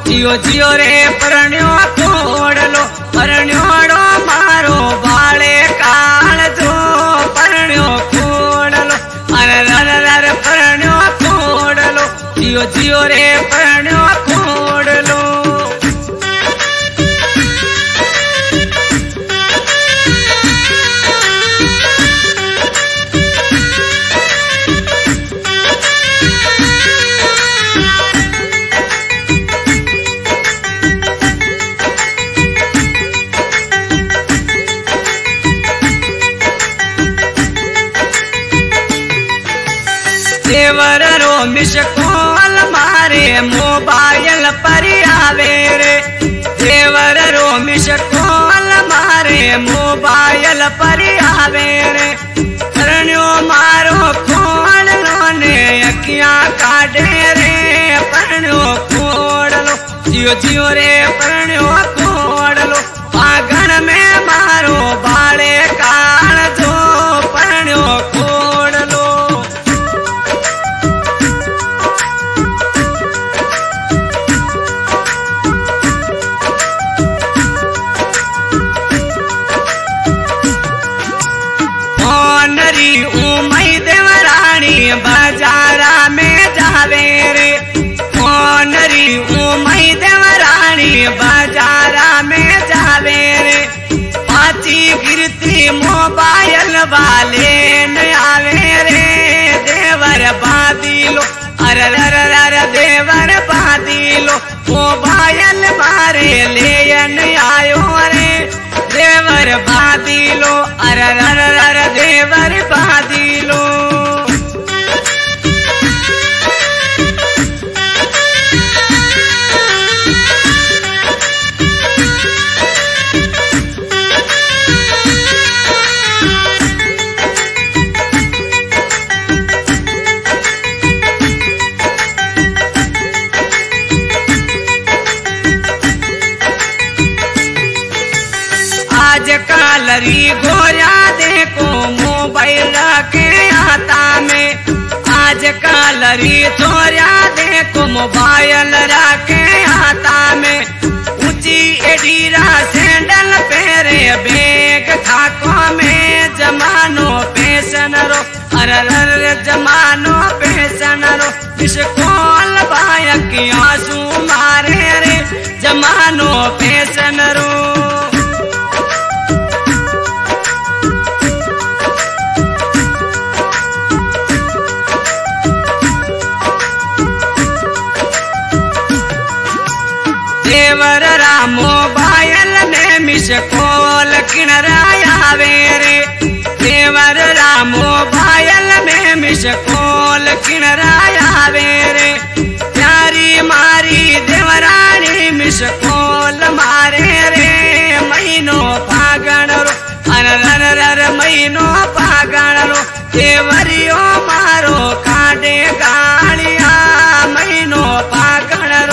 जियो जियो रे परण्यो खोड़लो परण्योड़ो मारो बाले काल जो परण्यो खोड़लो अरे रर रर परण्यो खोड़लो जियो जियो रे परण्यो खोड़लो। देवर रो मिस कॉल मारे मोबाइल पर आवे रे देवर रो मिस कॉल मारे मोबाइल पर आवे रे परण्यो मारो खोड़ लो ने अखियां काटे रे परण्यो खोड़ लो जियो जियो रे परण्यो खोड़ लो आंगन में मारो बाले काल जो परण्यो खोड़ लो। नरी उमई देवरानी बाजारा में जावे रे नरी उमई देवरानी बाजारा में जावे रे पाची गिरती मोबाइल वाले न आवे रे देवर बादिलो अरे अरे देवर बादिलो मोबाइल मारे ले आयो रे देवर बादिलो अरे अरे देवर बादिलो। आज कालरी गोरा देखो मोबाइल के हाथा में आज कालरी छोरा देखो मोबाइल रखे हाथा में ऊंची एडीरा सैंडल पहरे बैग खाको में जमानो फैशन रो अरे जमानो फैशन रो इस कॉल बायक आंसू मारे रे जमानो फैशन रो। देवर रा मोबाइल में मिस कॉल किनराया वे रे देवर रा मोबाइल में मिस कॉल किनराया वे रे प्यारी मारी देवरानी मिस कॉल मारे रे महीनो फागण रो अर महीनो फागण रो देवरियो मारो काटे गालिया महीनो फागण रो।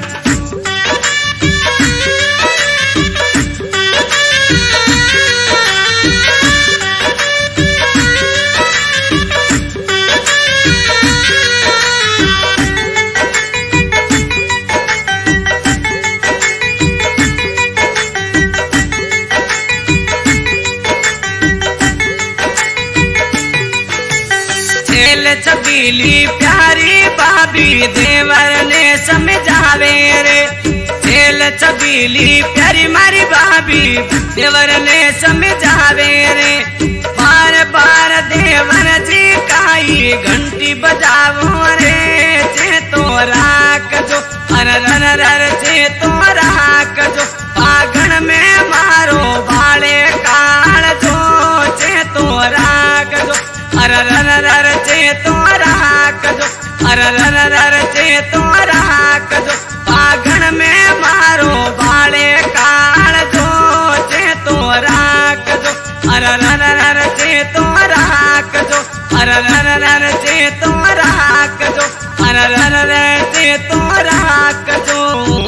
छबीली प्यारी भाभी देवर ने समझावे रे खेल छबीली प्यारी मारी भाभी देवर ने समझावे रे बार बार देवर जी काई घंटी बजावो रे जे तो राख जो अर जे तो राख जो पागण में मारो बाले काल जो जे तो राख जो अर जे तो राख जो अर जे तो राख जो पागण में मारो बाले काल जो जे तो राख जो अर जे तो राख जो अर जे तो राख जो अर जे तो राख जो।